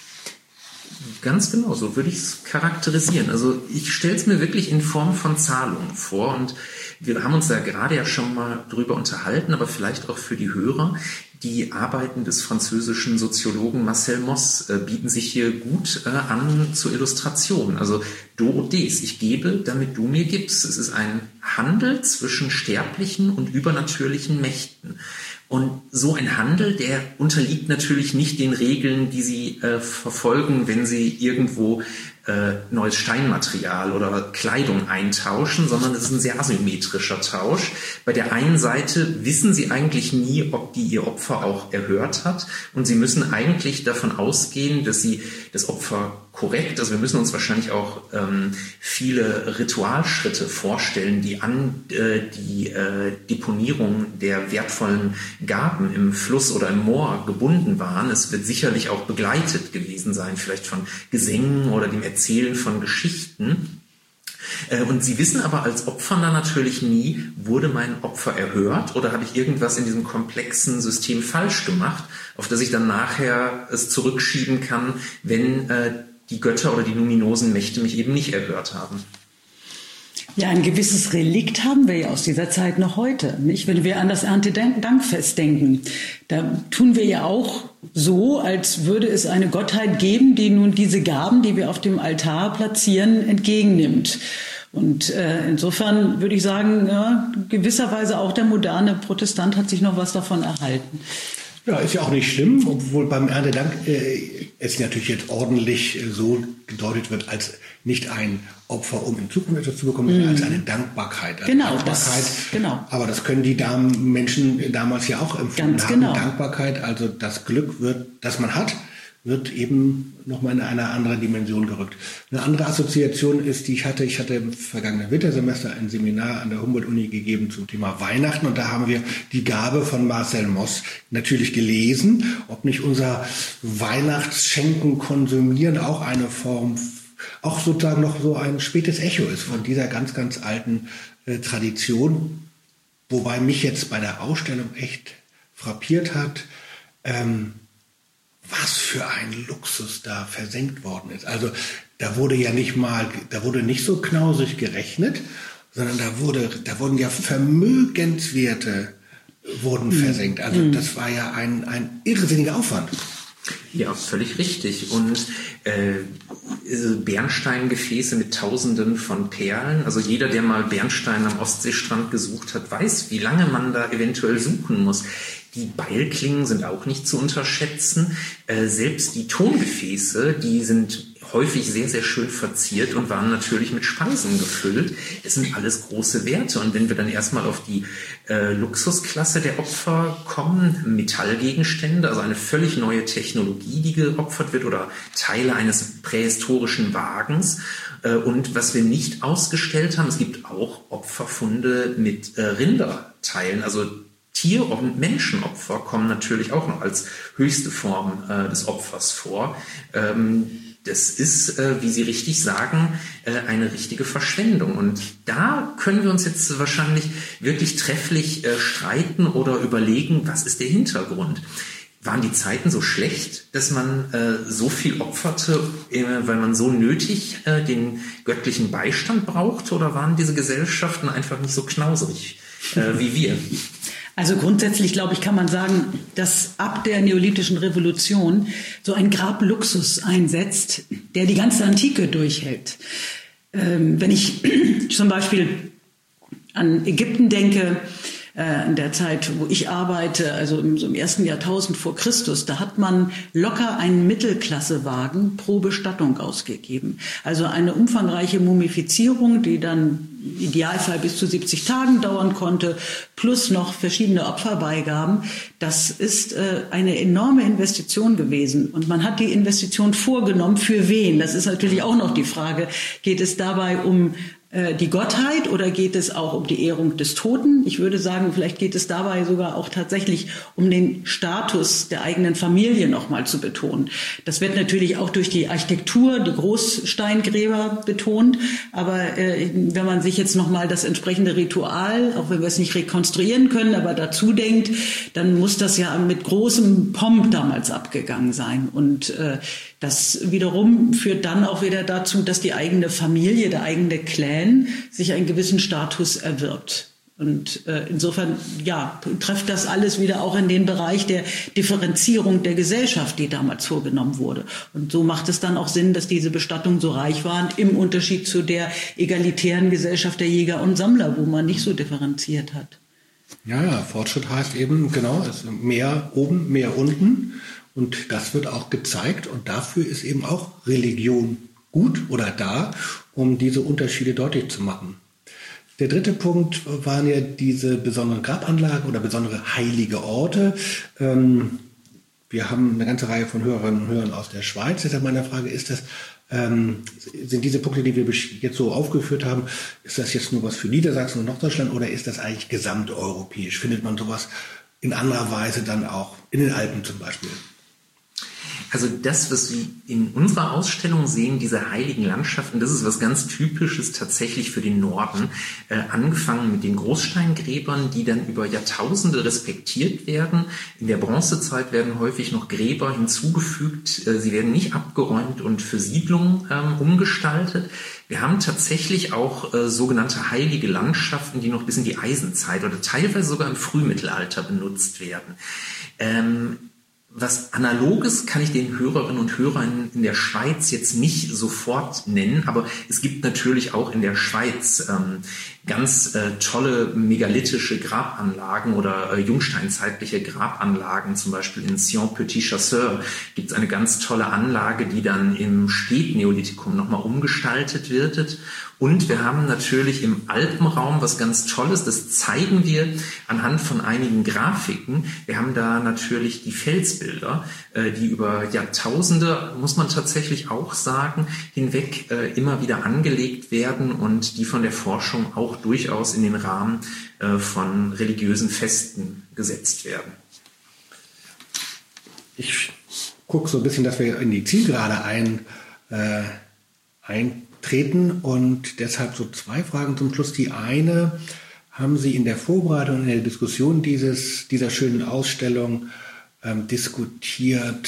Ganz genau, so würde ich es charakterisieren. Also ich stelle es mir wirklich in Form von Zahlungen vor und wir haben uns da gerade ja schon mal drüber unterhalten, aber vielleicht auch für die Hörer. Die Arbeiten des französischen Soziologen Marcel Mauss äh, bieten sich hier gut äh, an zur Illustration. Also do und des, ich gebe, damit du mir gibst. Es ist ein Handel zwischen sterblichen und übernatürlichen Mächten. Und so ein Handel, der unterliegt natürlich nicht den Regeln, die Sie äh, verfolgen, wenn Sie irgendwo äh, neues Steinmaterial oder Kleidung eintauschen, sondern es ist ein sehr asymmetrischer Tausch. Bei der einen Seite wissen Sie eigentlich nie, ob die Ihr Opfer auch erhört hat, und Sie müssen eigentlich davon ausgehen, dass Sie das Opfer korrekt, also wir müssen uns wahrscheinlich auch ähm, viele Ritualschritte vorstellen, die an äh, die äh, Deponierung der wertvollen Gaben im Fluss oder im Moor gebunden waren. Es wird sicherlich auch begleitet gewesen sein, vielleicht von Gesängen oder dem Erzählen von Geschichten. Äh, und Sie wissen aber als Opfernder natürlich nie, wurde mein Opfer erhört oder habe ich irgendwas in diesem komplexen System falsch gemacht, auf das ich dann nachher es zurückschieben kann, wenn äh, die Götter oder die numinosen Mächte mich eben nicht erhört haben. Ja, ein gewisses Relikt haben wir ja aus dieser Zeit noch heute, nicht? Wenn wir an das Erntedankfest denken, da tun wir ja auch so, als würde es eine Gottheit geben, die nun diese Gaben, die wir auf dem Altar platzieren, entgegennimmt. Und äh, insofern würde ich sagen, ja, gewisserweise auch der moderne Protestant hat sich noch was davon erhalten. Ja, ist ja auch nicht schlimm, obwohl beim Erntedank äh, es natürlich jetzt ordentlich äh, so gedeutet wird, als nicht ein Opfer, um in Zukunft etwas zu bekommen, sondern mm. als eine Dankbarkeit. Also genau, Dankbarkeit. Das, genau. Aber das können die Damen, Menschen damals ja auch empfunden Ganz haben. genau. Dankbarkeit, also das Glück, wird, das man hat, wird eben nochmal in eine andere Dimension gerückt. Eine andere Assoziation ist, die ich hatte, ich hatte im vergangenen Wintersemester ein Seminar an der Humboldt-Uni gegeben zum Thema Weihnachten, und da haben wir die Gabe von Marcel Mauss natürlich gelesen, ob nicht unser Weihnachtsschenken, Konsumieren auch eine Form, auch sozusagen noch so ein spätes Echo ist von dieser ganz, ganz alten äh, Tradition, wobei mich jetzt bei der Ausstellung echt frappiert hat, ähm, was für ein Luxus da versenkt worden ist. Also da wurde ja nicht mal, da wurde nicht so knausig gerechnet, sondern da wurde, da wurden ja Vermögenswerte wurden mhm. versenkt. Also mhm. das war ja ein, ein irrsinniger Aufwand. Ja, völlig richtig. Und äh, Bernsteingefäße mit Tausenden von Perlen. Also jeder, der mal Bernstein am Ostseestrand gesucht hat, weiß, wie lange man da eventuell suchen muss. Die Beilklingen sind auch nicht zu unterschätzen. Äh, selbst die Tongefäße, die sind häufig sehr, sehr schön verziert und waren natürlich mit Speisen gefüllt. Das sind alles große Werte. Und wenn wir dann erstmal auf die äh, Luxusklasse der Opfer kommen, Metallgegenstände, also eine völlig neue Technologie, die geopfert wird, oder Teile eines prähistorischen Wagens. Äh, und was wir nicht ausgestellt haben, es gibt auch Opferfunde mit äh, Rinderteilen, also Tier- und Menschenopfer kommen natürlich auch noch als höchste Form äh, des Opfers vor. Ähm, das ist, äh, wie Sie richtig sagen, äh, eine richtige Verschwendung. Und da können wir uns jetzt wahrscheinlich wirklich trefflich äh, streiten oder überlegen, was ist der Hintergrund? Waren die Zeiten so schlecht, dass man äh, so viel opferte, äh, weil man so nötig äh, den göttlichen Beistand brauchte? Oder waren diese Gesellschaften einfach nicht so knauserig äh, wie wir? Also grundsätzlich, glaube ich, kann man sagen, dass ab der neolithischen Revolution so ein Grabluxus einsetzt, der die ganze Antike durchhält. Ähm, wenn ich zum Beispiel an Ägypten denke, äh, in der Zeit, wo ich arbeite, also im, so im ersten Jahrtausend vor Christus, da hat man locker einen Mittelklassewagen pro Bestattung ausgegeben. Also eine umfangreiche Mumifizierung, die dann im Idealfall bis zu siebzig Tagen dauern konnte, plus noch verschiedene Opferbeigaben. Das ist äh, eine enorme Investition gewesen. Und man hat die Investition vorgenommen. Für wen? Das ist natürlich auch noch die Frage. Geht es dabei um äh, die Gottheit oder geht es auch um die Ehrung des Toten? Ich würde sagen, vielleicht geht es dabei sogar auch tatsächlich um den Status der eigenen Familie nochmal zu betonen. Das wird natürlich auch durch die Architektur, die Großsteingräber betont. Aber äh, wenn man sich jetzt nochmal das entsprechende Ritual, auch wenn wir es nicht rekonstruieren können, aber dazu denkt, dann muss das ja mit großem Pomp damals abgegangen sein. Und äh, das wiederum führt dann auch wieder dazu, dass die eigene Familie, der eigene Clan sich einen gewissen Status erwirbt. Und äh, insofern, ja, trifft das alles wieder auch in den Bereich der Differenzierung der Gesellschaft, die damals vorgenommen wurde. Und so macht es dann auch Sinn, dass diese Bestattungen so reich waren, im Unterschied zu der egalitären Gesellschaft der Jäger und Sammler, wo man nicht so differenziert hat. Ja, ja, Fortschritt heißt eben, genau, es ist mehr oben, mehr unten. Und das wird auch gezeigt. Und dafür ist eben auch Religion gut oder da, um diese Unterschiede deutlich zu machen. Der dritte Punkt waren ja diese besonderen Grabanlagen oder besondere heilige Orte. Ähm, wir haben eine ganze Reihe von Hörerinnen und Hörern aus der Schweiz. Deshalb meine Frage, ist das, ähm, sind diese Punkte, die wir jetzt so aufgeführt haben, ist das jetzt nur was für Niedersachsen und Norddeutschland oder ist das eigentlich gesamteuropäisch? Findet man sowas in anderer Weise dann auch in den Alpen zum Beispiel? Also das, was wir in unserer Ausstellung sehen, diese heiligen Landschaften, das ist was ganz Typisches tatsächlich für den Norden. Äh, angefangen mit den Großsteingräbern, die dann über Jahrtausende respektiert werden. In der Bronzezeit werden häufig noch Gräber hinzugefügt. Äh, sie werden nicht abgeräumt und für Siedlungen ähm, umgestaltet. Wir haben tatsächlich auch äh, sogenannte heilige Landschaften, die noch bis in die Eisenzeit oder teilweise sogar im Frühmittelalter benutzt werden. Ähm, Was Analoges kann ich den Hörerinnen und Hörern in der Schweiz jetzt nicht sofort nennen, aber es gibt natürlich auch in der Schweiz ähm, ganz äh, tolle megalithische Grabanlagen oder äh, jungsteinzeitliche Grabanlagen. Zum Beispiel in Sion-Petit-Chasseur gibt es eine ganz tolle Anlage, die dann im Spätneolithikum nochmal umgestaltet wird. Und wir haben natürlich im Alpenraum was ganz Tolles, das zeigen wir anhand von einigen Grafiken. Wir haben da natürlich die Felsbilder, die über Jahrtausende, muss man tatsächlich auch sagen, hinweg immer wieder angelegt werden und die von der Forschung auch durchaus in den Rahmen von religiösen Festen gesetzt werden. Ich gucke so ein bisschen, dass wir in die Zielgerade ein, äh, eintreten und deshalb so zwei Fragen zum Schluss. Die eine, haben Sie in der Vorbereitung, in der Diskussion dieses, dieser schönen Ausstellung ähm, diskutiert,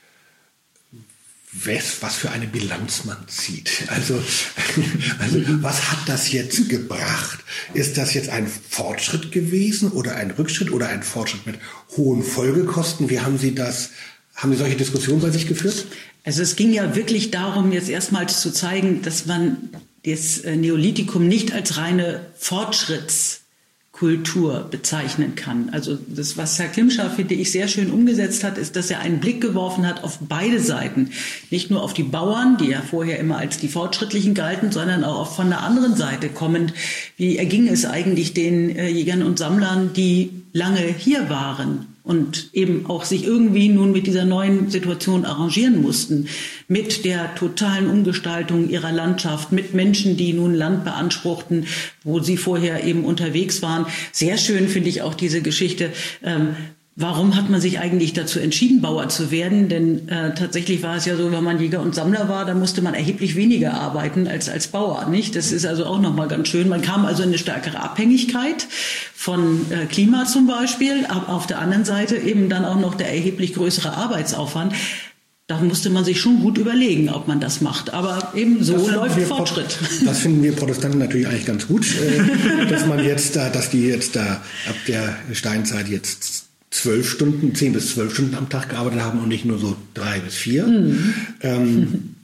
was, was für eine Bilanz man zieht? Also, also was hat das jetzt gebracht? Ist das jetzt ein Fortschritt gewesen oder ein Rückschritt oder ein Fortschritt mit hohen Folgekosten? Wie haben Sie das, haben Sie solche Diskussionen bei sich geführt? Also es ging ja wirklich darum, jetzt erstmals zu zeigen, dass man das Neolithikum nicht als reine Fortschritts Kultur bezeichnen kann. Also das, was Herr Klimschar, finde ich, sehr schön umgesetzt hat, ist, dass er einen Blick geworfen hat auf beide Seiten. Nicht nur auf die Bauern, die ja vorher immer als die Fortschrittlichen galten, sondern auch von der anderen Seite kommend. Wie erging es eigentlich den äh, Jägern und Sammlern, die lange hier waren und eben auch sich irgendwie nun mit dieser neuen Situation arrangieren mussten, mit der totalen Umgestaltung ihrer Landschaft, mit Menschen, die nun Land beanspruchten, wo sie vorher eben unterwegs waren. Sehr schön finde ich auch diese Geschichte. Ähm, Warum hat man sich eigentlich dazu entschieden, Bauer zu werden? Denn äh, tatsächlich war es ja so, wenn man Jäger und Sammler war, dann musste man erheblich weniger arbeiten als als Bauer, nicht? Das ist also auch nochmal ganz schön. Man kam also in eine stärkere Abhängigkeit von äh, Klima zum Beispiel, aber auf der anderen Seite eben dann auch noch der erheblich größere Arbeitsaufwand. Da musste man sich schon gut überlegen, ob man das macht. Aber eben so läuft Fortschritt. Das finden wir Protestanten natürlich eigentlich ganz gut, äh, dass man jetzt da, dass die jetzt da ab der Steinzeit jetzt zwölf Stunden, zehn bis zwölf Stunden am Tag gearbeitet haben und nicht nur so drei bis vier. Mhm. Ähm,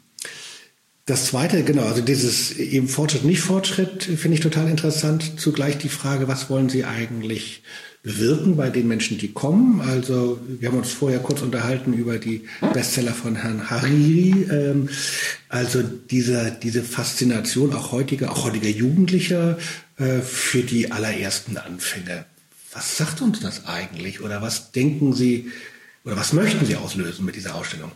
das Zweite, genau, also dieses eben Fortschritt, nicht Fortschritt, finde ich total interessant. Zugleich die Frage, was wollen Sie eigentlich bewirken bei den Menschen, die kommen? Also wir haben uns vorher kurz unterhalten über die Bestseller von Herrn Hariri. Ähm, also diese, diese Faszination auch heutiger, auch heutiger Jugendlicher äh, für die allerersten Anfänge. Was sagt uns das eigentlich? Oder was denken Sie, oder was möchten Sie auslösen mit dieser Ausstellung?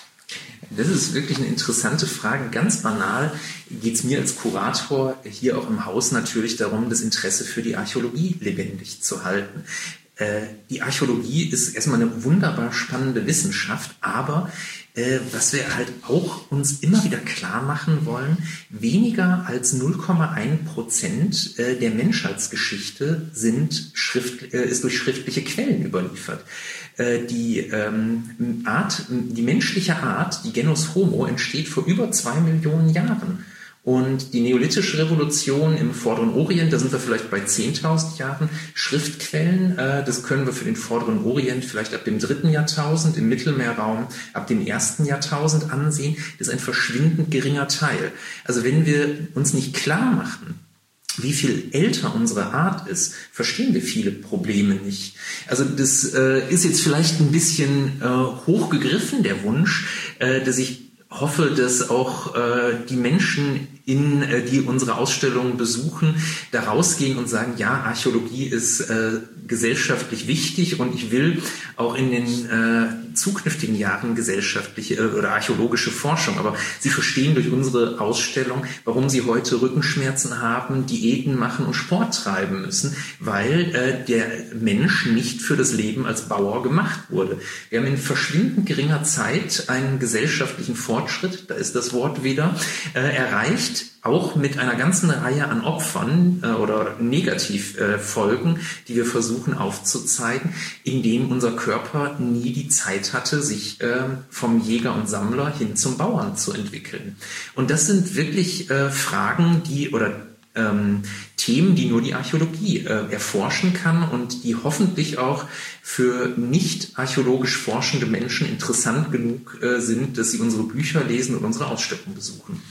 Das ist wirklich eine interessante Frage. Ganz banal geht es mir als Kurator hier auch im Haus natürlich darum, das Interesse für die Archäologie lebendig zu halten. Äh, die Archäologie ist erstmal eine wunderbar spannende Wissenschaft, aber äh, was wir halt auch uns immer wieder klar machen wollen, weniger als null Komma eins Prozent äh, der Menschheitsgeschichte sind Schrift, äh, ist durch schriftliche Quellen überliefert. Äh, die ähm, Art, die menschliche Art, die Genus Homo, entsteht vor über zwei Millionen Jahren. Und die neolithische Revolution im Vorderen Orient, da sind wir vielleicht bei zehntausend Jahren. Schriftquellen, äh, das können wir für den Vorderen Orient vielleicht ab dem dritten Jahrtausend, im Mittelmeerraum ab dem ersten Jahrtausend ansehen. Das ist ein verschwindend geringer Teil. Also wenn wir uns nicht klar machen, wie viel älter unsere Art ist, verstehen wir viele Probleme nicht. Also das äh, ist jetzt vielleicht ein bisschen äh, hochgegriffen, der Wunsch, äh, dass ich hoffe, dass auch äh, die Menschen, in, äh, die unsere Ausstellung besuchen, da rausgehen und sagen, ja, Archäologie ist äh, gesellschaftlich wichtig und ich will auch in den äh, zukünftigen Jahren gesellschaftliche äh, oder archäologische Forschung. Aber Sie verstehen durch unsere Ausstellung, warum Sie heute Rückenschmerzen haben, Diäten machen und Sport treiben müssen, weil äh, der Mensch nicht für das Leben als Bauer gemacht wurde. Wir haben in verschwindend geringer Zeit einen gesellschaftlichen Fortschritt, da ist das Wort wieder, äh, erreicht, auch mit einer ganzen Reihe an Opfern äh, oder Negativfolgen, äh, die wir versuchen aufzuzeigen, indem unser Körper nie die Zeit hatte, sich äh, vom Jäger und Sammler hin zum Bauern zu entwickeln. Und das sind wirklich äh, Fragen, die oder ähm, Themen, die nur die Archäologie äh, erforschen kann und die hoffentlich auch für nicht archäologisch forschende Menschen interessant genug äh, sind, dass sie unsere Bücher lesen und unsere Ausstellung besuchen.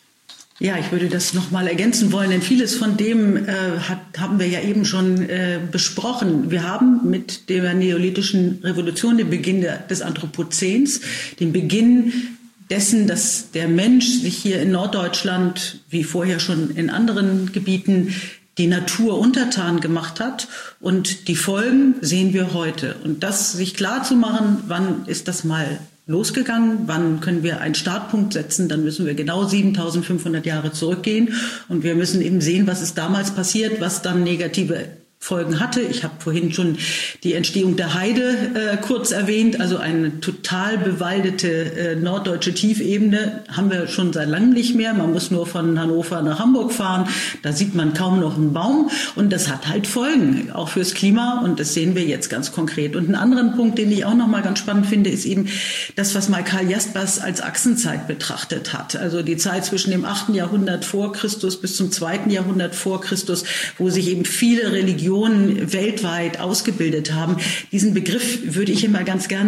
Ja, ich würde das nochmal ergänzen wollen, denn vieles von dem äh, hat, haben wir ja eben schon äh, besprochen. Wir haben mit der neolithischen Revolution, dem Beginn der, des Anthropozäns, den Beginn dessen, dass der Mensch sich hier in Norddeutschland, wie vorher schon in anderen Gebieten, die Natur untertan gemacht hat. Und die Folgen sehen wir heute. Und das sich klar zu machen, wann ist das mal losgegangen, wann können wir einen Startpunkt setzen, dann müssen wir genau siebentausendfünfhundert Jahre zurückgehen und wir müssen eben sehen, was ist damals passiert, was dann negative Folgen hatte. Ich habe vorhin schon die Entstehung der Heide äh, kurz erwähnt, also eine total bewaldete äh, norddeutsche Tiefebene haben wir schon seit langem nicht mehr. Man muss nur von Hannover nach Hamburg fahren, da sieht man kaum noch einen Baum und das hat halt Folgen, auch fürs Klima und das sehen wir jetzt ganz konkret. Und einen anderen Punkt, den ich auch noch mal ganz spannend finde, ist eben das, was mal Karl Jaspers als Achsenzeit betrachtet hat. Also die Zeit zwischen dem achten Jahrhundert vor Christus bis zum zweiten Jahrhundert vor Christus, wo sich eben viele Religionen weltweit ausgebildet haben. Diesen Begriff würde ich immer ganz gerne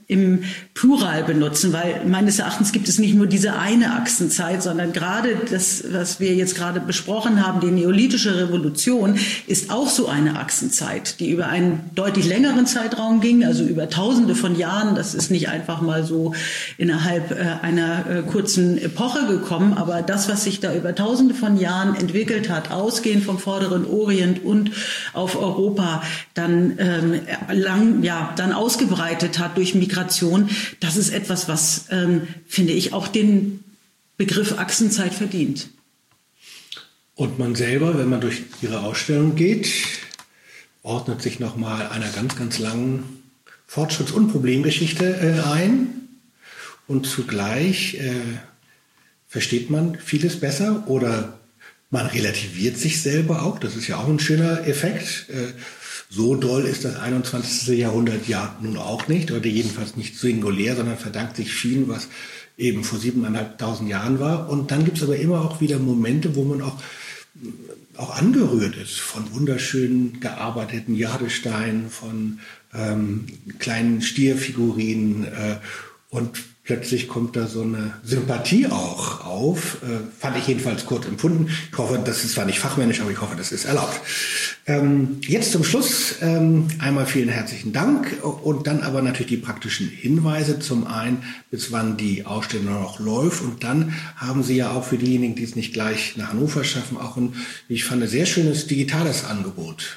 im Plural benutzen, weil meines Erachtens gibt es nicht nur diese eine Achsenzeit, sondern gerade das, was wir jetzt gerade besprochen haben, die neolithische Revolution, ist auch so eine Achsenzeit, die über einen deutlich längeren Zeitraum ging, also über Tausende von Jahren. Das ist nicht einfach mal so innerhalb äh, einer äh, kurzen Epoche gekommen, aber das, was sich da über Tausende von Jahren entwickelt hat, ausgehend vom Vorderen Orient und auf Europa, dann ähm, lang, ja, dann ausgebreitet hat durch Migration, das ist etwas, was, ähm, finde ich, auch den Begriff Achsenzeit verdient. Und man selber, wenn man durch Ihre Ausstellung geht, ordnet sich nochmal einer ganz, ganz langen Fortschritts- und Problemgeschichte äh, ein. Und zugleich äh, versteht man vieles besser oder man relativiert sich selber auch. Das ist ja auch ein schöner Effekt. Äh, So doll ist das einundzwanzigste. Jahrhundert ja nun auch nicht, oder jedenfalls nicht singulär, sondern verdankt sich vielen, was eben vor siebeneinhalbtausend Jahren war. Und dann gibt es aber immer auch wieder Momente, wo man auch, auch angerührt ist von wunderschön gearbeiteten Jadesteinen, von ähm, kleinen Stierfigurinen äh, und plötzlich kommt da so eine Sympathie auch auf, äh, fand ich jedenfalls kurz empfunden. Ich hoffe, das ist zwar nicht fachmännisch, aber ich hoffe, das ist erlaubt. Ähm, jetzt zum Schluss ähm, einmal vielen herzlichen Dank und dann aber natürlich die praktischen Hinweise. Zum einen, bis wann die Ausstellung noch läuft, und dann haben Sie ja auch für diejenigen, die es nicht gleich nach Hannover schaffen, auch ein, wie ich fand, sehr schönes digitales Angebot.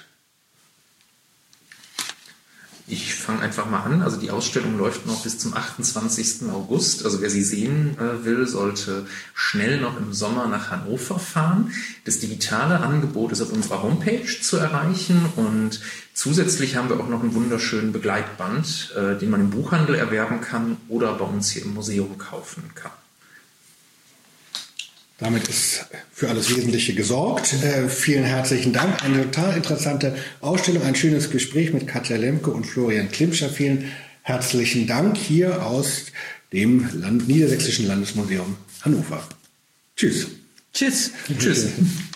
Ich fange einfach mal an. Also die Ausstellung läuft noch bis zum achtundzwanzigsten August. Also wer sie sehen äh, will, sollte schnell noch im Sommer nach Hannover fahren. Das digitale Angebot ist auf unserer Homepage zu erreichen und zusätzlich haben wir auch noch einen wunderschönen Begleitband, äh, den man im Buchhandel erwerben kann oder bei uns hier im Museum kaufen kann. Damit ist für alles Wesentliche gesorgt. Äh, vielen herzlichen Dank. Eine total interessante Ausstellung, ein schönes Gespräch mit Katja Lemke und Florian Klimscher. Vielen herzlichen Dank hier aus dem Land- Niedersächsischen Landesmuseum Hannover. Tschüss. Tschüss. Tschüss.